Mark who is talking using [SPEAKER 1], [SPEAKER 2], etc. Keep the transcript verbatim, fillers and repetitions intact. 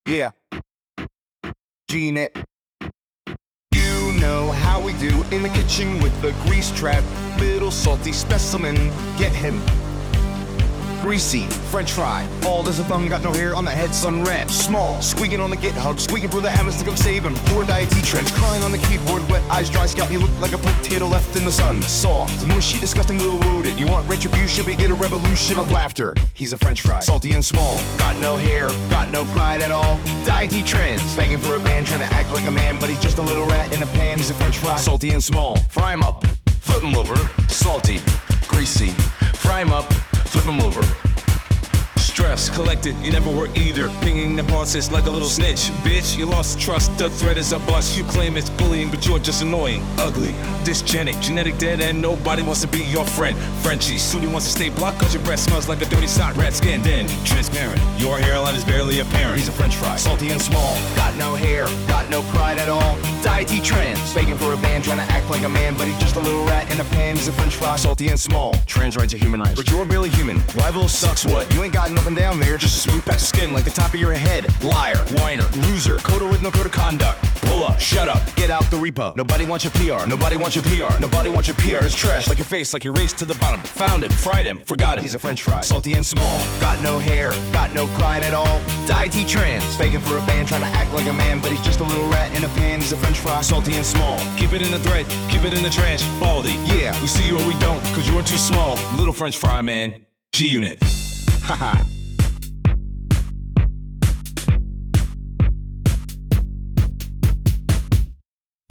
[SPEAKER 1] Yeah, G-Net. You know how we do in the kitchen with the grease trap. Little salty specimen, get him. Greasy, French fry, bald as a thumb, got no hair on the head, sun red. Small, squeaking on the GitHub, squeaking for the hammers to come save him. Poor diety trends, crying on the keyboard, wet eyes, dry scalp, he looked like a potato left in the sun. Soft, mushy, disgusting little rodent. You want retribution, we get a revolution of laughter. He's a French fry, salty and small, got no hair, got no pride at all. Diety trends, begging for a man, trying to act like a man, but he's just a little rat in a pan. He's a French fry, salty and small, fry him up, flip him over, salty, greasy, fry him up, flip him over.
[SPEAKER 2] Stress collected, you never work either. Pinging the bosses like a little snitch. Bitch, you lost trust, the threat is a bust. You claim it's bullying, but you're just annoying. Ugly, dysgenic, genetic dead, and nobody wants to be your friend. Frenchie, Sudi wants to stay blocked cause your breath smells like a dirty sock rat skin. Then, transparent, your hairline is barely apparent.
[SPEAKER 1] He's a French fry, salty and small, got no hair, got no pride at all. Diety trends, begging for a man, trying to act like a man, but he's just a little rat in a pan. He's a French fry, salty and small, trans rights are humanized, but you're barely human. Rival sucks what? You ain't got nothing down there, just a smooth patch of skin like the top of your head. Liar, whiner, loser, coder with no code of conduct. Pull up, shut up, get out the repo. Nobody wants your P R, nobody wants your P R, nobody wants your P R. It's trash like your face, like you raced to the bottom. Found him, fried him, forgot him. He's a French fry, salty and small, got no hair, got no pride at all. Diety trans, begging for a band, trying to act like a man, but he's just a little rat in a pan. He's a French fry, salty and small.
[SPEAKER 2] Keep it in the thread, keep it in the trash. Baldy,
[SPEAKER 1] yeah,
[SPEAKER 2] we see you or we don't, cause you're too small. Little French fry man, G-Unit.
[SPEAKER 1] Haha.